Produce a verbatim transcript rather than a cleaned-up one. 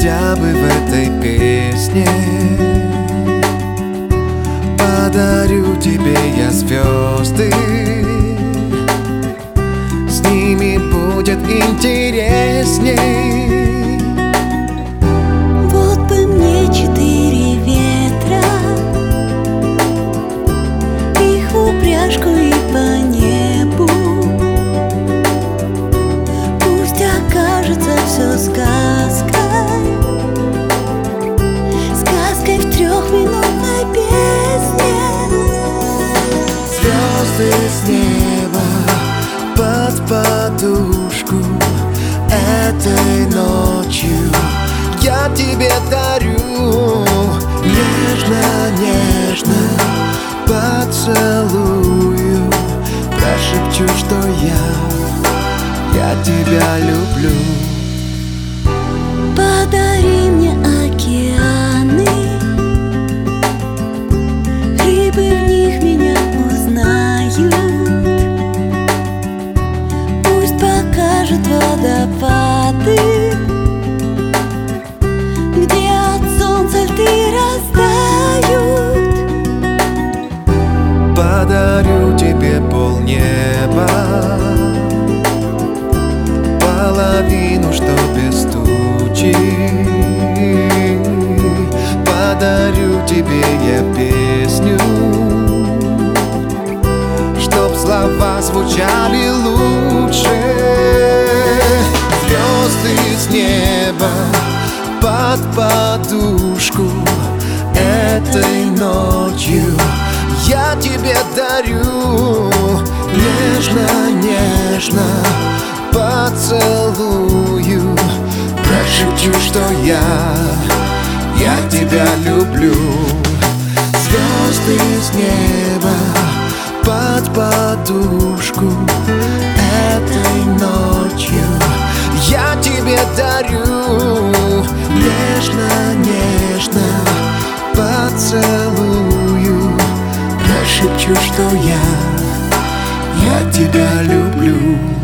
хотя бы в этой песне. Подарю тебе я звезды, с ними будет интересней. Вот бы мне четыре ветра, их в упряжку и по небу. Пусть окажется все сказкой, сказкой в трехминутной песне. Звезды с неба под подушку этой ночью я тебе дарю. Нежно-нежно поцелую, прошепчу, что я, я тебя люблю. Подари мне океаны, рыбы в них меня узнают. Пусть покажут водопады, где от солнца льды растают. Подарю тебе полнеба, половину, что без тучи. Подарю тебе я песню, чтоб слова звучали лучше. Звезды с неба под подушку этой ночью я тебе дарю. Нежно-нежно поцелую, прошепчу, что я, я тебя люблю. Звезды с неба под подушку этой ночью я тебе дарю. Нежно-нежно поцелую, прошепчу, что я, я тебя люблю.